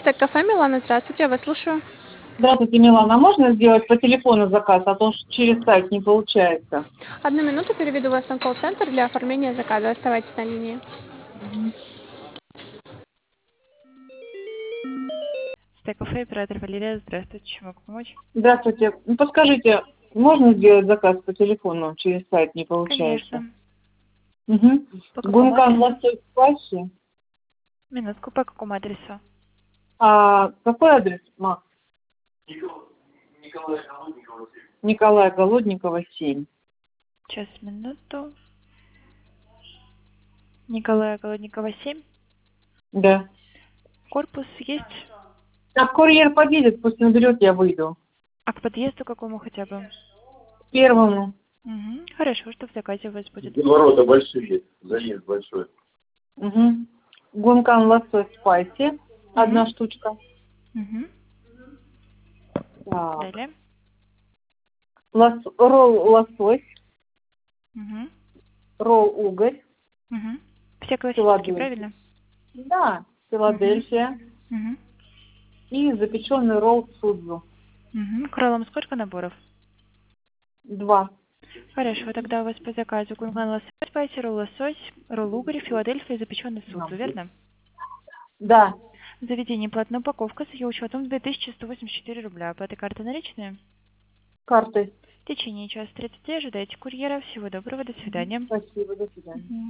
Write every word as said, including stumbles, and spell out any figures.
Стейк кафе Милана, здравствуйте, я вас слушаю. Здравствуйте, Милана. А можно сделать по телефону заказ, а то ж через сайт не получается? Одну минуту, переведу вас на колл-центр для оформления заказа. Оставайтесь на линии. Мгм. Стейк кафе, оператор Валерия, здравствуйте, чем могу помочь? Здравствуйте. Ну, подскажите, можно сделать заказ по телефону, через сайт не получается? Конечно. Угу. По какому Гункан адресу? лосось спайси. Минутку, по какому адресу? А какой адрес, Макс? Николая Голодникова, семь. Сейчас, минуту. Николая Голодникова, семь. Да. Корпус есть? Так, курьер подъедет, пусть наберет, я выйду. А к подъезду какому хотя бы? К первому. Угу. Хорошо, что в заказе у вас будет. Ворота большие, заезд большой. Угу. Гункан лосось спайси. Одна Мгм. штучка. Угу. Так. Далее. Лос... Ролл лосось. Угу. Ролл угорь. Угу. Все классические, Филадельфия. правильно? Да, Филадельфия. Угу. И запеченный ролл судзу. Угу. К роллам сколько наборов? Два. Хорошо, тогда у вас по заказу кунган лосось, спайси, ролл лосось, ролл угорь, Филадельфия и запеченный судзу, верно? Да. Заведение платная упаковка с ее учетом две тысячи сто восемьдесят четыре рубля. Оплата карты наличные? Картой. В течение часа тридцати ожидайте курьера. Всего доброго, до свидания. Спасибо, до свидания. Мгм.